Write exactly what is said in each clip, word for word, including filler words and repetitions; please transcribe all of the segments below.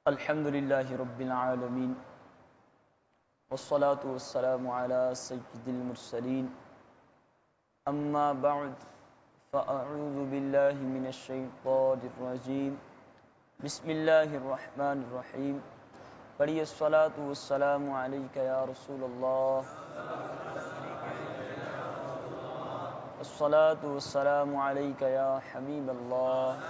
الحمد للہ رب العالمین والصلاة والسلام علی سید المرسلین اما بعد فاعوذ باللہ من الشیطان الرجیم بسم اللہ الرحمن الرحیم پڑھیے الصلاة والسلام علیک یا رسول اللہ الصلاة والسلام علیک یا حبیب اللہ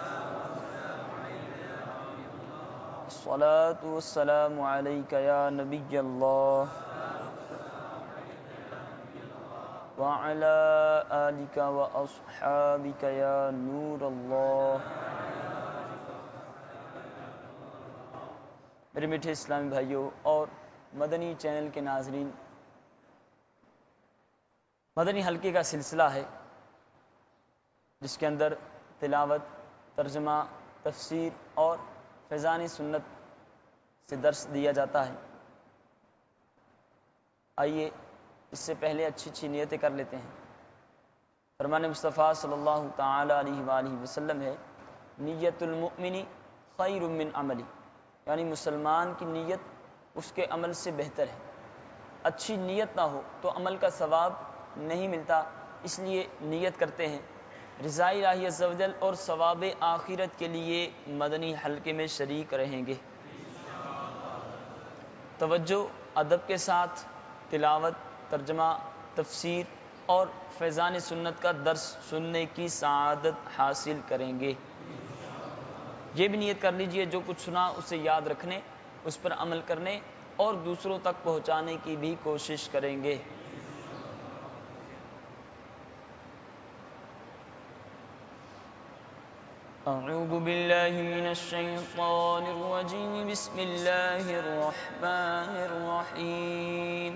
الصلاة والسلام علیک یا نبی اللہ وعلی آلک واصحابک یا نور اللہ۔ میرے میٹھے اسلامی بھائیوں اور مدنی چینل کے ناظرین، مدنی حلقے کا سلسلہ ہے جس کے اندر تلاوت، ترجمہ، تفسیر اور فیضان سنت سے درس دیا جاتا ہے۔ آئیے اس سے پہلے اچھی اچھی نیتیں کر لیتے ہیں۔ فرمان مصطفیٰ صلی اللہ تعالی علیہ وآلہ وسلم ہے، نیت المؤمن خیر من عملی، یعنی مسلمان کی نیت اس کے عمل سے بہتر ہے۔ اچھی نیت نہ ہو تو عمل کا ثواب نہیں ملتا، اس لیے نیت کرتے ہیں رضا الہی عز و جل اور ثواب آخرت کے لیے مدنی حلقے میں شریک رہیں گے۔ توجہ ادب کے ساتھ تلاوت، ترجمہ، تفسیر اور فیضان سنت کا درس سننے کی سعادت حاصل کریں گے۔ یہ بھی نیت کر لیجئے جو کچھ سنا اسے یاد رکھنے، اس پر عمل کرنے اور دوسروں تک پہنچانے کی بھی کوشش کریں گے۔ اعوذ باللہ من الشیطان الرجیم بسم اللہ الرحمن الرحیم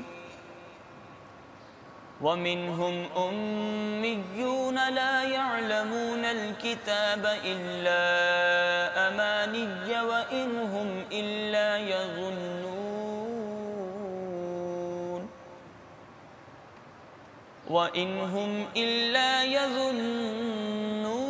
وَمِنْهُمْ أُمِّيُّونَ لَا يَعْلَمُونَ الْكِتَابَ إِلَّا أَمَانِيَّ وَإِنْ هُمْ إِلَّا يَظُنُّونَ وَإِنْ هُمْ إِلَّا يَظُنُّونَ۔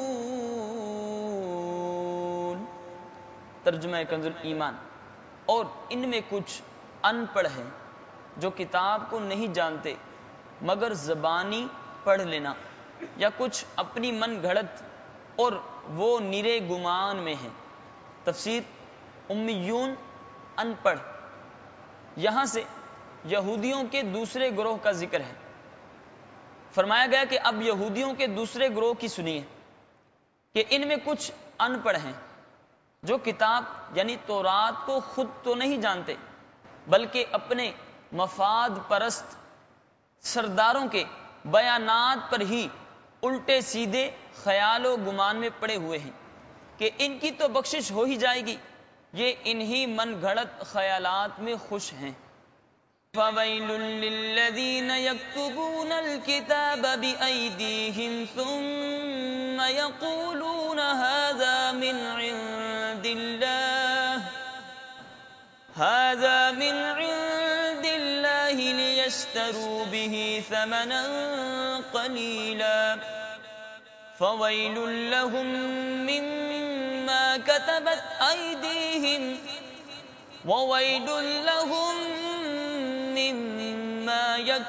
ترجمہ کنز الایمان، اور ان میں کچھ ان پڑھ ہیں جو کتاب کو نہیں جانتے مگر زبانی پڑھ لینا، یا کچھ اپنی من گھڑت اور وہ نرے گمان میں ہیں۔ تفسیر امیون ان پڑھ، یہاں سے یہودیوں کے دوسرے گروہ کا ذکر ہے۔ فرمایا گیا کہ اب یہودیوں کے دوسرے گروہ کی سنیے کہ ان میں کچھ ان پڑھ ہیں جو کتاب یعنی تورات کو خود تو نہیں جانتے بلکہ اپنے مفاد پرست سرداروں کے بیانات پر ہی الٹے سیدھے خیال و گمان میں پڑے ہوئے ہیں کہ ان کی تو بخشش ہو ہی جائے گی، یہ انہی من گھڑت خیالات میں خوش ہیں۔ فَوَيْلٌ لِّلَّذِينَ يَكْتُبُونَ الْكِتَابَ بِأَيْدِيهِمْ ثُمَّ يَقُولُونَ هَذَا مِنْ عِندِ اللَّهِ هَذَا مِنْ عِندِ اللَّهِ لِيَشْتَرُوا بِهِ ثَمَنًا قَلِيلًا فَوَيْلٌ لَّهُم مِّمَّا كَتَبَتْ أَيْدِيهِمْ وَوَيْلٌ لَّهُم مِّمَّا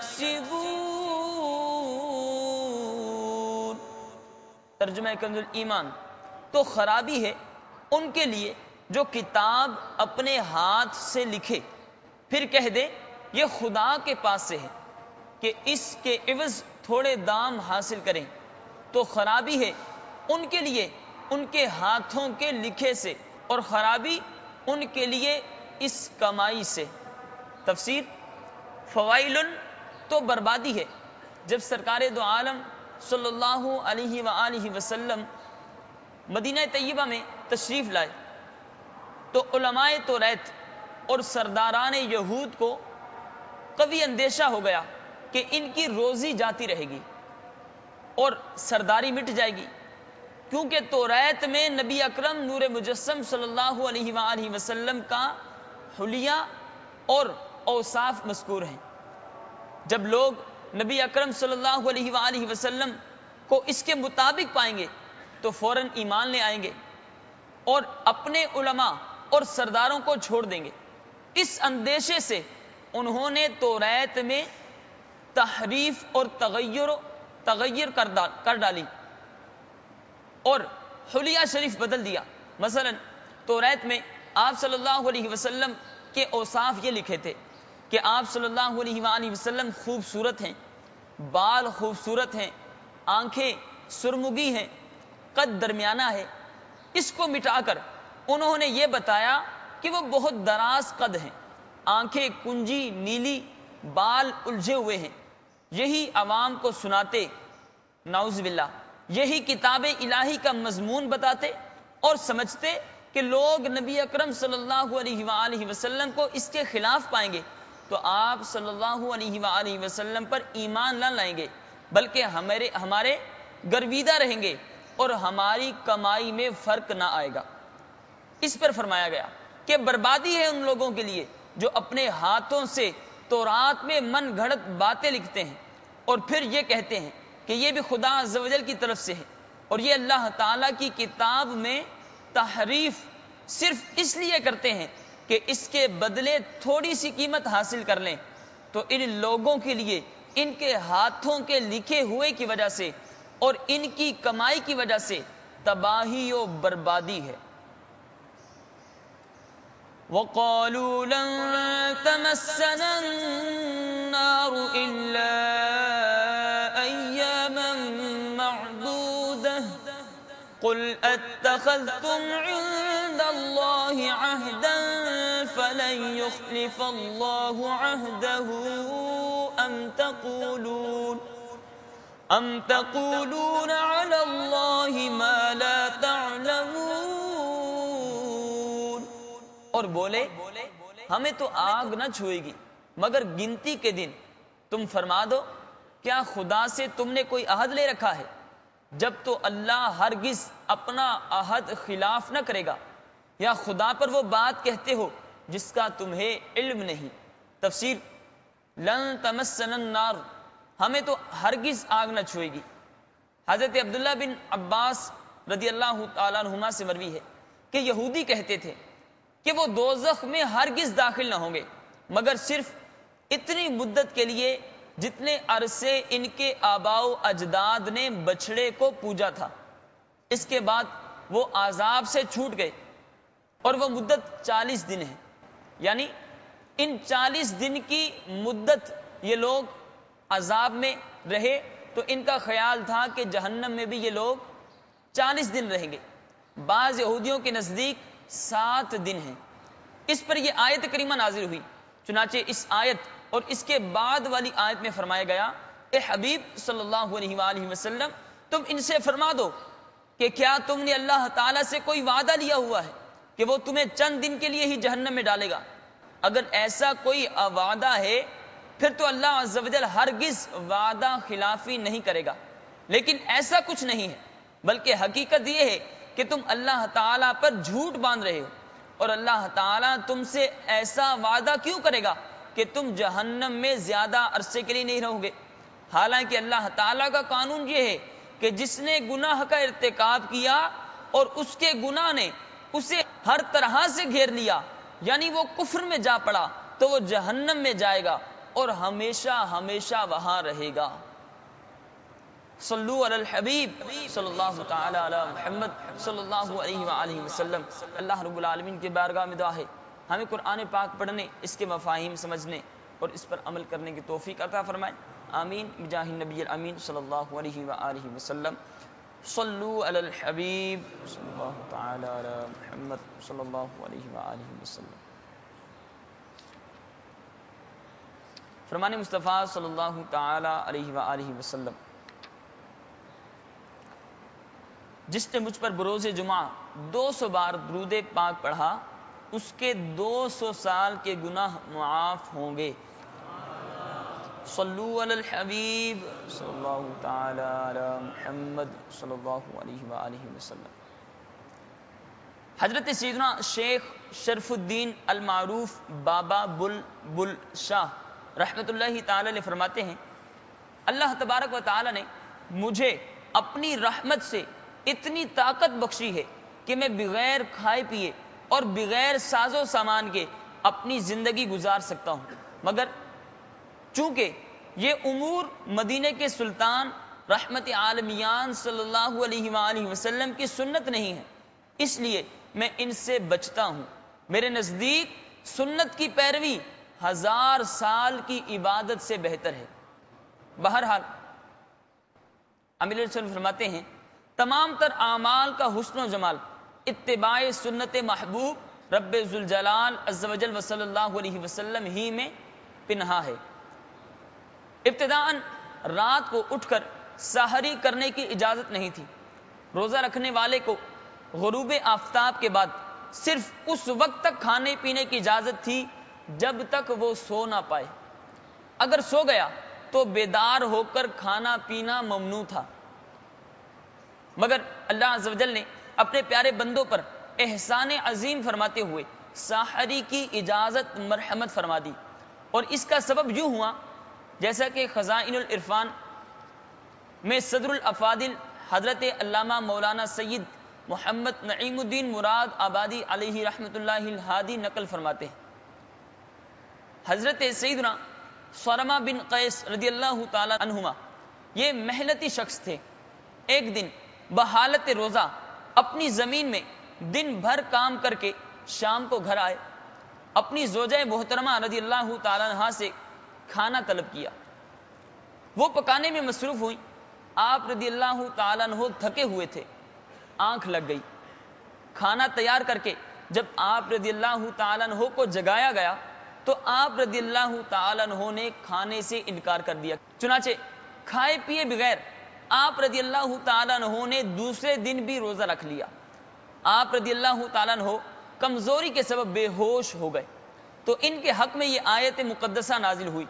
يَكْسِبُونَ۔ ترجمہ کنز الایمان، تو خرابی ہے ان کے لیے جو کتاب اپنے ہاتھ سے لکھے پھر کہہ دے یہ خدا کے پاس سے ہے کہ اس کے عوض تھوڑے دام حاصل کریں، تو خرابی ہے ان کے لیے ان کے ہاتھوں کے لکھے سے اور خرابی ان کے لیے اس کمائی سے۔ تفسیر فوائلن، تو بربادی ہے۔ جب سرکار دو عالم صلی اللہ علیہ وآلہ وسلم مدینہ طیبہ میں تشریف لائے تو علماء توریت اور سرداران یہود کو قوی اندیشہ ہو گیا کہ ان کی روزی جاتی رہے گی اور سرداری مٹ جائے گی، کیونکہ توریت میں نبی اکرم نور مجسم صلی اللہ علیہ وآلہ وسلم کا حلیہ اور اوصاف مذکور ہیں۔ جب لوگ نبی اکرم صلی اللہ علیہ وآلہ وسلم کو اس کے مطابق پائیں گے تو فوراً ایمان لے آئیں گے اور اپنے علماء اور سرداروں کو چھوڑ دیں گے۔ اس اندیشے سے انہوں نے توریت میں تحریف اور تغیر تغیر کر ڈالی اور حلیہ شریف بدل دیا۔ مثلا توریت میں آپ صلی اللہ علیہ وسلم کے اوصاف یہ لکھے تھے کہ آپ صلی اللہ علیہ وآلہ وسلم خوبصورت ہیں، بال خوبصورت ہیں، آنکھیں سرمگی ہیں، قد درمیانہ ہے۔ اس کو مٹا کر انہوں نے یہ بتایا کہ وہ بہت دراز قد ہیں، آنکھیں کنجی نیلی، بال الجھے ہوئے ہیں۔ یہی عوام کو سناتے، نعوذ باللہ، یہی کتاب الہی کا مضمون بتاتے اور سمجھتے کہ لوگ نبی اکرم صلی اللہ علیہ وآلہ وسلم کو اس کے خلاف پائیں گے تو آپ صلی اللہ علیہ وآلہ وسلم پر ایمان نہ لائیں گے، بلکہ ہمارے ہمارے گرویدہ رہیں گے اور ہماری کمائی میں فرق نہ آئے گا۔ اس پر فرمایا گیا کہ بربادی ہے ان لوگوں کے لیے جو اپنے ہاتھوں سے تورات میں من گھڑت باتیں لکھتے ہیں اور پھر یہ کہتے ہیں کہ یہ بھی خدا عز و جل کی طرف سے ہے، اور یہ اللہ تعالیٰ کی کتاب میں تحریف صرف اس لیے کرتے ہیں کہ اس کے بدلے تھوڑی سی قیمت حاصل کر لیں۔ تو ان لوگوں کے لیے ان کے ہاتھوں کے لکھے ہوئے کی وجہ سے اور ان کی کمائی کی وجہ سے تباہی و بربادی ہے۔ وَقَالُوا لَن تَمَسَّنَا النَّارُ إِلَّا أَيَّامًا مَّعْدُودَةً قُلْ أَتَّخَذْتُمْ عِندَ اللَّهِ عَهْدًا فَلَن يُخْلِفَ اللَّهُ عَهْدَهُ أَمْ تَقُولُونَ أَمْ تَقُولُونَ عَلَى اللَّهِ مَا لَا تَعْلَمُونَ۔ اور بولے ہمیں تو آگ نہ چھوئے گی مگر گنتی کے دن۔ تم فرما دو کیا خدا سے تم نے کوئی عہد لے رکھا ہے؟ جب تو اللہ ہرگز اپنا عہد خلاف نہ کرے گا، یا خدا پر وہ بات کہتے ہو جس کا تمہیں علم نہیں۔ تفسیر لن تمسنا النار، ہمیں تو ہرگز آگ نہ چھوئے گی۔ حضرت عبداللہ بن عباس رضی اللہ تعالیٰ عنہما سے مروی ہے کہ یہودی کہتے تھے کہ وہ دوزخ میں ہرگز داخل نہ ہوں گے مگر صرف اتنی مدت کے لیے جتنے عرصے ان کے آباء و اجداد نے بچڑے کو پوجا تھا، اس کے بعد وہ عذاب سے چھوٹ گئے، اور وہ مدت چالیس دن ہے۔ یعنی ان چالیس دن کی مدت یہ لوگ عذاب میں رہے تو ان کا خیال تھا کہ جہنم میں بھی یہ لوگ چالیس دن رہیں گے۔ بعض یہودیوں کے نزدیک سات دن ہیں۔ اس پر یہ آیت کریمہ نازل ہوئی۔ چنانچہ اس آیت اور اس کے بعد والی آیت میں فرمایا گیا، اے حبیب صلی اللہ علیہ وآلہ وسلم، تم ان سے فرما دو کہ کیا تم نے اللہ تعالیٰ سے کوئی وعدہ لیا ہوا ہے کہ وہ تمہیں چند دن کے لیے ہی جہنم میں ڈالے گا؟ اگر ایسا کوئی وعدہ ہے پھر تو اللہ عز و جل ہرگز وعدہ خلافی نہیں کرے گا، لیکن ایسا کچھ نہیں ہے، بلکہ حقیقت یہ ہے کہ تم اللہ تعالیٰ پر جھوٹ باندھ رہے ہو، اور اللہ تعالیٰ تم سے ایسا وعدہ کیوں کرے گا کہ تم جہنم میں زیادہ عرصے کے لیے نہیں رہو گے؟ حالانکہ اللہ تعالیٰ کا قانون یہ ہے کہ جس نے گناہ کا ارتکاب کیا اور اس کے گناہ نے اسے ہر طرح سے گھیر لیا، یعنی وہ کفر میں جا پڑا، تو وہ جہنم میں جائے گا اور ہمیشہ ہمیشہ وہاں رہے گا۔ صلو علی الحبیب صلی اللہ تعالی علی محمد صلی اللہ علیہ وآلہ وسلم۔ اللہ رب العالمین کی بارگاہ میں دعا ہے ہمیں قرآن پاک پڑھنے، اس کے مفاہیم سمجھنے اور اس پر عمل کرنے کی توفیق عطا فرمائے، آمین بجاہ النبی الامین صلی اللہ علیہ وآلہ وسلم۔ صلو علی الحبیب صلی اللہ تعالی علی محمد صلی اللہ علیہ وآلہ وسلم۔ فرمان مصطفیٰ صلی اللہ تعالی علیہ وآلہ وسلم، جس نے مجھ پر بروز جمعہ دو سو بار درود پاک پڑھا اس کے دو سو سال کے گناہ معاف ہوں گے۔ صلو علی الحبیب صلی اللہ تعالی علی محمد صلی اللہ علیہ وآلہ وسلم۔ حضرت سیدنا شیخ شرف الدین المعروف بابا بل بل شاہ رحمت اللہ تعالی علیہ فرماتے ہیں، اللہ تبارک و تعالی نے مجھے اپنی رحمت سے اتنی طاقت بخشی ہے کہ میں بغیر کھائے پیے اور بغیر ساز و سامان کے اپنی زندگی گزار سکتا ہوں، مگر چونکہ یہ امور مدینہ کے سلطان رحمت عالمیان صلی اللہ علیہ وآلہ وسلم کی سنت نہیں ہے، اس لیے میں ان سے بچتا ہوں۔ میرے نزدیک سنت کی پیروی ہزار سال کی عبادت سے بہتر ہے۔ بہرحال امیر علیہ السلام فرماتے ہیں تمام تر اعمال کا حسن و جمال اتباع سنت محبوب رب ذوالجلال عز و جل صلی اللہ علیہ وسلم ہی میں پنہا ہے۔ ابتداءً رات کو اٹھ کر سحری کرنے کی اجازت نہیں تھی۔ روزہ رکھنے والے کو غروب آفتاب کے بعد صرف اس وقت تک کھانے پینے کی اجازت تھی جب تک وہ سو نہ پائے۔ اگر سو گیا تو بیدار ہو کر کھانا پینا ممنوع تھا، مگر اللہ عز و جل نے اپنے پیارے بندوں پر احسان عظیم فرماتے ہوئے سحری کی اجازت مرحمت فرما دی، اور اس کا سبب یوں ہوا جیسا کہ خزائن العرفان میں صدر الافاضل حضرت علامہ مولانا سید محمد نعیم الدین مراد آبادی علیہ رحمت اللہ الہادی نقل فرماتے ہیں۔ حضرت سیدنا صرمہ بن قیس رضی اللہ تعالی عنہما یہ محنتی شخص تھے۔ ایک دن بحالت روزہ اپنی زمین میں دن بھر کام کر کے شام کو گھر آئے، اپنی زوجہ محترمہ رضی اللہ تعالی عنہا سے کھانا طلب کیا۔ وہ پکانے میں مصروف ہوئی۔ آپ رضی اللہ تعالیٰ عنہ تھکے ہوئے تھے، آنکھ لگ گئی۔ کھانا تیار کر کے جب آپ رضی اللہ تعالیٰ عنہ کو جگایا گیا تو آپ رضی اللہ تعالیٰ عنہ نے کھانے سے انکار کر دیا۔ چنانچہ کھائے پیے بغیر آپ رضی اللہ تعالیٰ عنہ نے دوسرے دن بھی روزہ رکھ لیا۔ آپ رضی اللہ تعالیٰ عنہ کمزوری کے سبب بے ہوش ہو گئے تو ان کے حق میں یہ آیت مقدسہ نازل ہوئی۔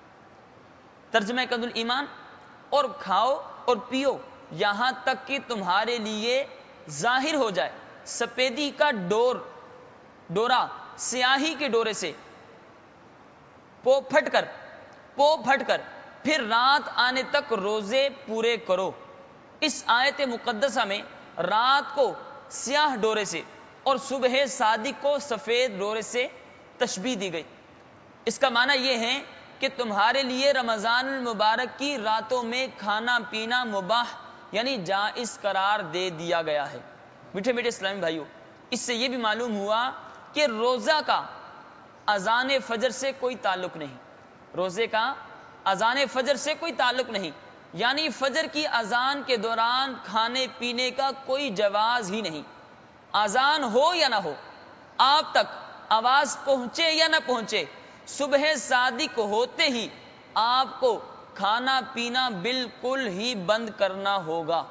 ترجمہ کنز الایمان، اور کھاؤ اور پیو یہاں تک کہ تمہارے لیے ظاہر ہو جائے سفیدی کا ڈور ڈورا سیاہی کے ڈورے سے، پو پھٹ کر پو پھٹ کر پھر رات آنے تک روزے پورے کرو۔ اس آیت مقدسہ میں رات کو سیاہ ڈورے سے اور صبح صادق کو سفید ڈورے سے تشبیہ دی گئی۔ اس کا معنی یہ ہے کہ تمہارے لیے رمضان المبارک کی راتوں میں کھانا پینا مباح یعنی جائز قرار دے دیا گیا ہے۔ میٹھے میٹھے اسلامی بھائیوں، اس سے یہ بھی معلوم ہوا کہ روزہ کا اذان فجر سے کوئی تعلق نہیں، روزے کا اذان فجر سے کوئی تعلق نہیں، یعنی فجر کی اذان کے دوران کھانے پینے کا کوئی جواز ہی نہیں۔ اذان ہو یا نہ ہو، آپ تک آواز پہنچے یا نہ پہنچے، صبح صادق ہوتے ہی آپ کو کھانا پینا بالکل ہی بند کرنا ہوگا۔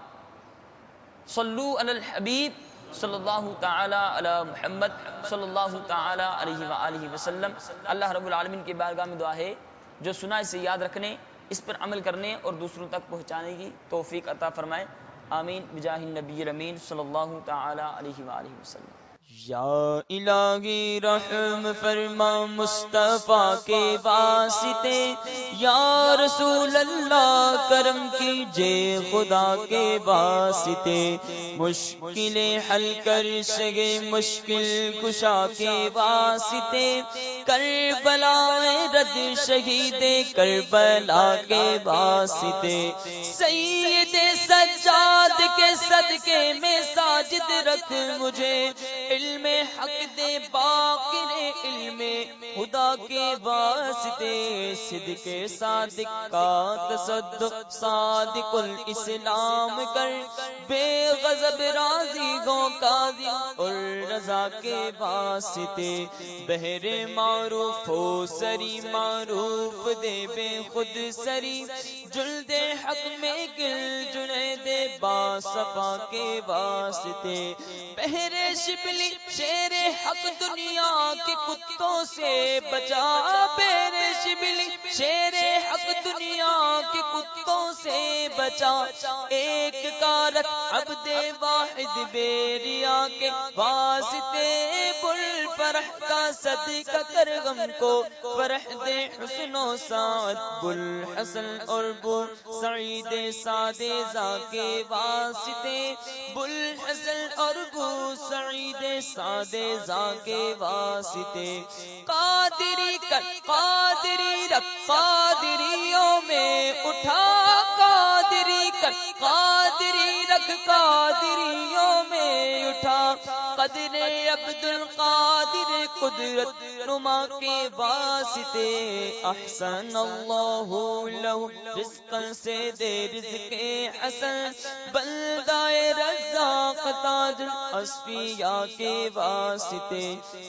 صلو علی الحبیب صلی اللہ تعالی علی محمد صلی اللہ تعالی علیہ وآلہ وسلم۔ اللہ رب العالمین کی بارگاہ میں دعا ہے جو سنا اسے یاد رکھنے، اس پر عمل کرنے اور دوسروں تک پہنچانے کی توفیق عطا فرمائے، آمین بجاہ النبی الامین صلی اللہ تعالی علیہ وآلہ وسلم۔ یا الہی رحم فرما مصطفیٰ کے واسطے، یا رسول اللہ کرم کیجئے خدا کے واسطے، مشکلیں حل کر سگے مشکل کشا کے واسطے، کربلا رد شہید کربلا کے واسطے، سید سجاد کے صدقے میں ساجد رکھ مجھے، علم حق دے باقر علم خدا کے واسطے، صدق صادق کا تصدق صادق الاسلام کر، بے غضب راضی گو قاضی اور رضا کے واسطے، بہر معروف ہو سری معروف دے بے خود سری، جلد حق میں گل جنید با صفا کے واسطے، بہر شبلی شیر حق دنیا کے کتوں سے بچا، بہر شبلی شیر حق دنیا کے کتوں سے بچا، ایک کا رکھ عبد واحد بیریا کے واسطے، بل فرح کا صدقہ کر غم کو فرح دے حسن و سعد، بل حسن اور بو سعید سادے زا کے واسطے، بل حسن اور بو سعید سادے زا کے واسطے، قادری کر قادری رکھ قادریوں میں اٹھا، قادری کر قادری رکھ قادریوں میں اٹھا، قدر عبد القادر قدرت نما کے واسطے، احسن اللہ لہ رزقا سے دے رزق حسن، بندہ رزاق تاج الاصفیاء کے واسطے،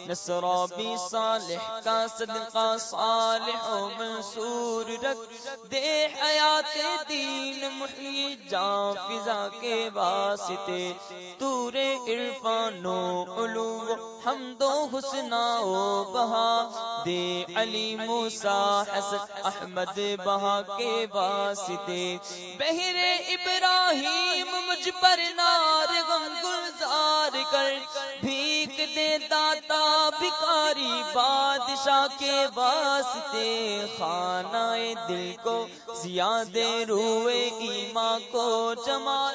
نصرابی صالح کا صدقہ صالح و منصور رکھ دے، حیات دین محیی جاں فضا کے واسطے، تور عرفان و علو حمد و حسنا و بہا دے، علی موسیٰ حسن احمد بہا کے واسطے، بہر ابراہیم مجھ پر نار غم گلزار کر، بھیک دے داتا بھکاری بادشاہ کے واسطے، خانہ دل کو زیاد روئے ایمان کو جمال،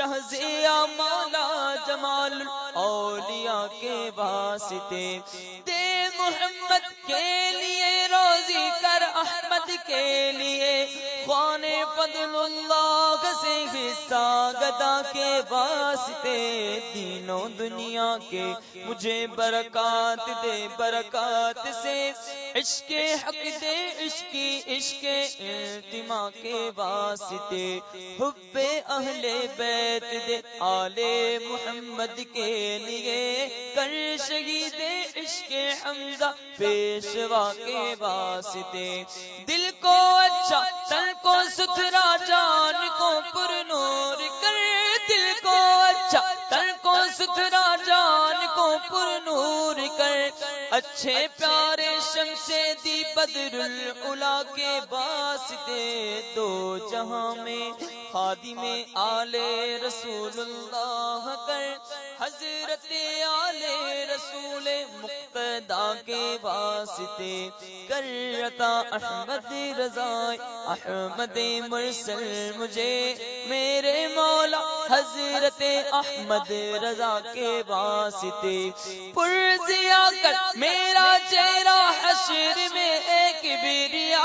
شہزیا مولا جمال اولیاء کے واسطے، دے محمد کے لیے روزی کر احمد کے لیے، خوان فضل اللہ سے حصہ گدا کے واسطے، دین و دنیا کے مجھے برکات دے، برکات سے عشق حق دے، عشق عشق التما کے واسطے، حب اہل بیت دے، آل محمد کے لیے، کر شہید عشق حمزہ پیشوا کے واسطے، دل کو اچھا تن کو ستھرا جان کو پر نور کر، دل کو اچھا تن کو ستھرا جان کو پر نور کر، اچھے پیارے شمس دی بدر العلا کے واسطے، دو جہاں میں خادم آل رسول اللہ کر، حضرت آل رسول مقتدا کے واسطے، کر عطا احمد رضا احمد مرسل مجھے، میرے مولا حضرت احمد رضا کے واسطے، پرزیا کر میرا چہرہ حشر میں ایک بریا،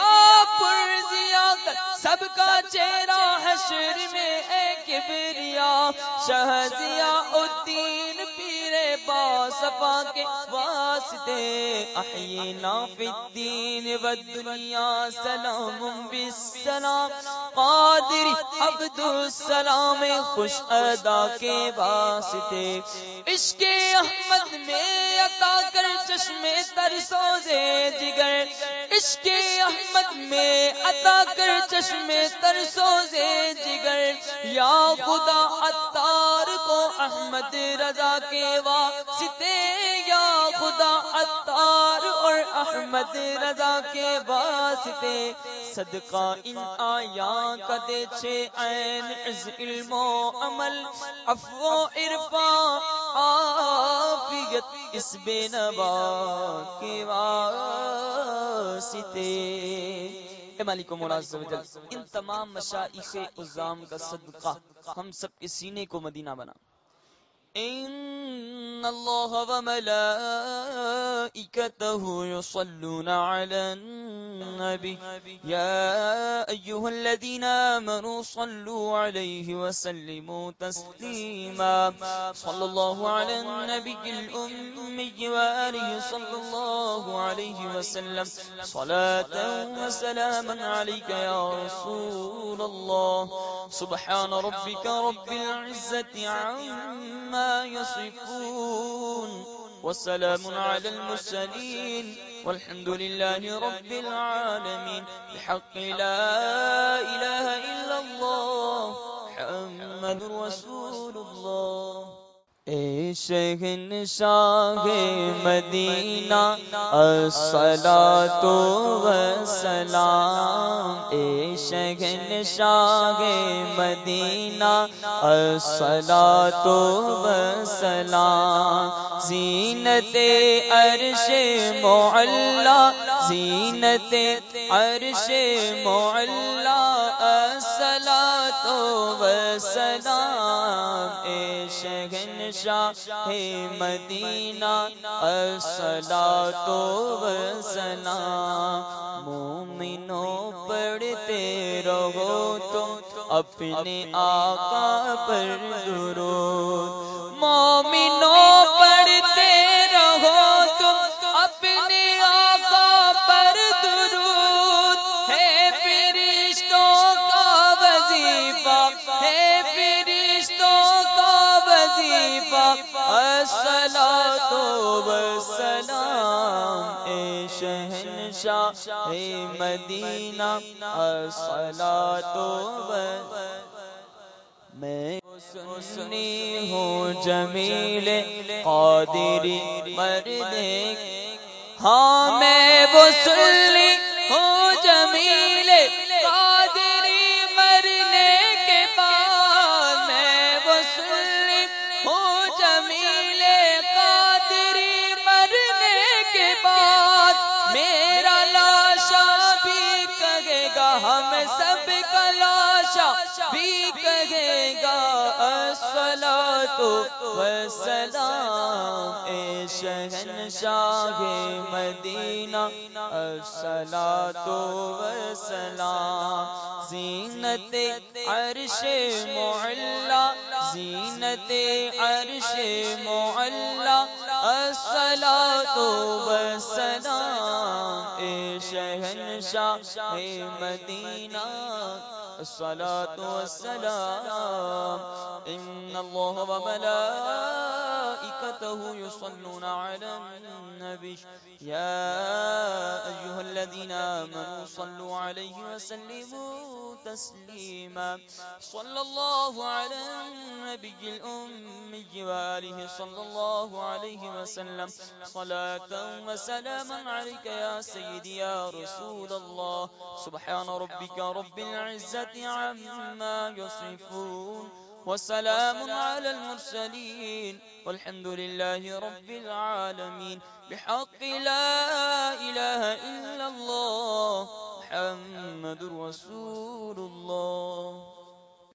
پرزیا کر سب کا چہرہ حشر میں ایک بریا، شہزیا الدین پیر باصفا کے واسطے، احیینا فی الدین والدنیا سلام بالسلام، قادری عبد السلام خوش ادا کے واسطے، عشق احمد میں عطا کر چشم تر سوزے جگر، عشق احمد میں عطا کر چشم تر سوزے جگر، یا خدا عطار کو احمد رضا کے واسطے، یا خدا عطار اور احمد رضا کے واسطے، صدقہ ان آیات کا دے چھ عین عز علم و عمل، عفو و عرفان عافیت اس بے نوا کے واسطے۔ اے مالک و مولا عز و جل، ان تمام مشائخ عظام کا صدقہ ہم سب کے سینے کو مدینہ بنا۔ ان اللہ و ملائکتہ یصلون علی النبی یا ایھا الذین آمنوا صلوا علیہ وسلموا تسلیما، صلی اللہ علی النبی الأمی وآلہ صلی اللہ علیہ وسلم، صلاة و سلاما علیک یا رسول اللہ، سبحان ربک رب العزة عما يصفون والسلام على المرسلين والحمد لله رب العالمين، بحق لا إله إلا الله محمد رسول الله۔ اے شہنشاہ مدینہ الصلاۃ والسلام، اے شہنشاہ مدینہ الصلاۃ والسلام، زینت عرش معلا، زینت عرش معلا الصلاۃ والسلام، اے شہنشاہ مدینہ الصلاۃ والسلام، مومنوں پڑھتے رہو تم اپنے آقا پر درود، مومنوں پڑھتے رہو تم اپنے آقا پر درود، ہے فرشتوں کا وظیفہ، ہے فرشتوں کا وظیفہ الصلاۃ والسلام، اے شہنشاہ مدینہ الصلاۃ والسلام، میں سنی ہوں جمیل قادری مرد، ہاں میں وہ سنی ہوں جمیل قادری مرنے کے بعد، میں وہ سنی ہوں جمیل قادری مرنے کے بعد، میرا لاشا بھی کہے گا، ہم سب کا لاشا بھی کہے گا الصلاۃ والسلام، اے شہنشاہ مدینہ الصلاۃ والسلام، زینت عرش معلا، زینت عرش معلا الصلاۃ والسلام، اے شہنشاہ مدینہ الصلاۃ والسلام، ان اللہ وملائکتہ یصلون علی النبی یا ایھا الذین آمنوا صلوا علیہ وسلموا تسلیما، صلی اللہ علی النبی الأمی وآلہ صلی اللہ علیہ وسلم، صلاة وسلاما علیک یا سیدی یا رسول اللہ، سبحان ربک رب العزة عما يصفون وسلام على المرسلين والحمد لله رب العالمين، بحق لا إله إلا الله محمد رسول الله.